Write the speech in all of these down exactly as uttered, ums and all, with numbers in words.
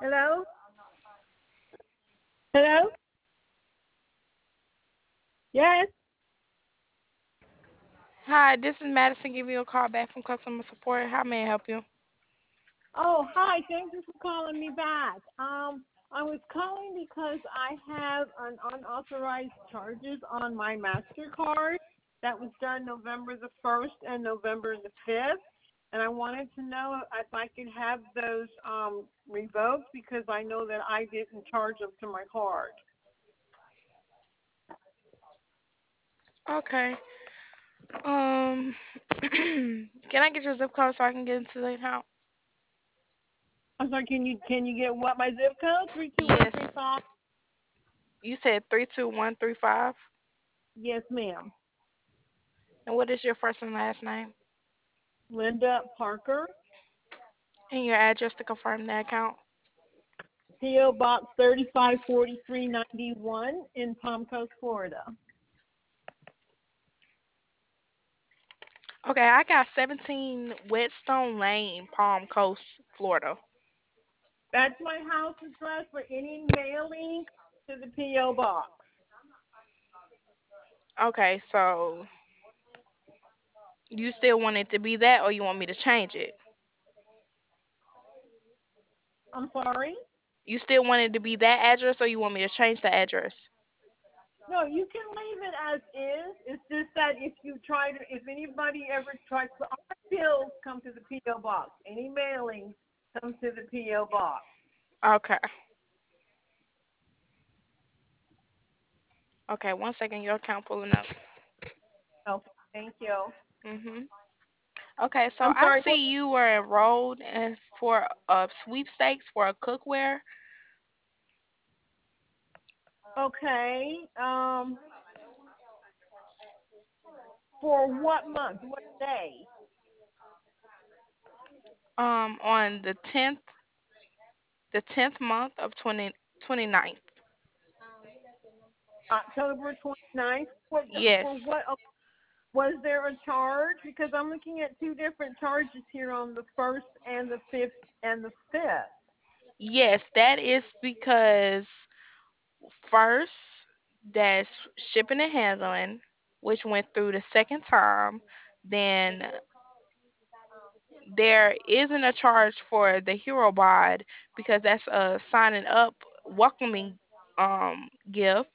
Hello? Hello? Yes? Hi, this is Madison giving you a call back from customer support. How may I help you? Oh, hi. Thank you for calling me back. Um, I was calling because I have an unauthorized charges on my MasterCard that was done November the first and November the fifth. And I wanted to know if I could have those um, revoked because I know that I didn't charge them to my card. Okay. Um, can I get your zip code so I can get into the account? I'm sorry, can you can you get what my zip code? Three two one Yes. three five? You said three two one three five. Yes, ma'am. And what is your first and last name? Linda Parker. And your address to confirm the account? P O. Box thirty-five forty-three ninety-one in Palm Coast, Florida. Okay, I got seventeen Whetstone Lane, Palm Coast, Florida. That's my house address for any mailing to the P O. Box. Okay, so you still want it to be that or you want me to change it? I'm sorry? You still want it to be that address or you want me to change the address? No, you can leave it as is. It's just that if you try to, if anybody ever tries to, all my bills come to the P O. Box. Any mailing comes to the P O. Box. Okay. Okay, one second, your account pulling up. Okay, thank you. Mhm. Okay, so I'm I sorry. What? see you were enrolled in for a sweepstakes for a cookware. Okay. Um, for what month? What day? Um, on the tenth, the tenth month of twenty twenty ninth. October twenty-ninth. What, Yes. for what? Was there a charge? Because I'm looking at two different charges here on the first and the fifth and the fifth. Yes, that is because first that's shipping and handling, which went through the second time. Then there isn't a charge for the hero bod because that's a signing up welcoming um gift.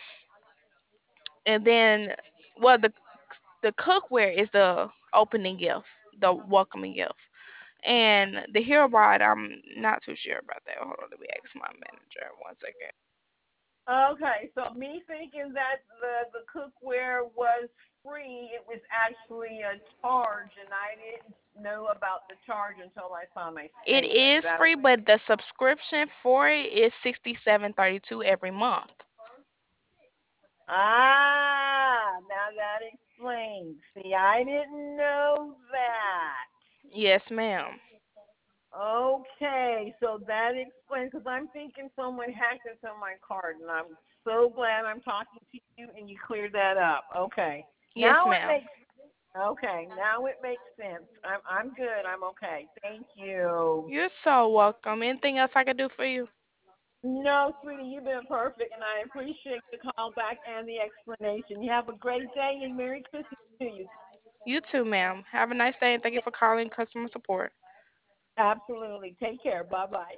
And then well the the cookware is the opening gift, the welcoming gift. And the hero bod I'm not too sure about that. Hold on, let me ask my manager one second. Okay, so me thinking that the the cookware was free, it was actually a charge, and I didn't know about the charge until I saw my It statement. Is is that free, but the subscription for it is sixty seven thirty two every month. ah? Now that explains. See, I didn't know that. Yes, ma'am. Okay, so that explains because I'm thinking someone hacked into my card, and I'm so glad I'm talking to you and you cleared that up. Okay, Yes, now it ma'am. makes okay. Now it makes sense. I'm I'm good. I'm okay. Thank you. You're so welcome. Anything else I can do for you? No, sweetie, you've been perfect, and I appreciate the call back and the explanation. You have a great day and Merry Christmas to you. You too, ma'am. Have a nice day and thank you for calling customer support. Absolutely. Take care. Bye bye.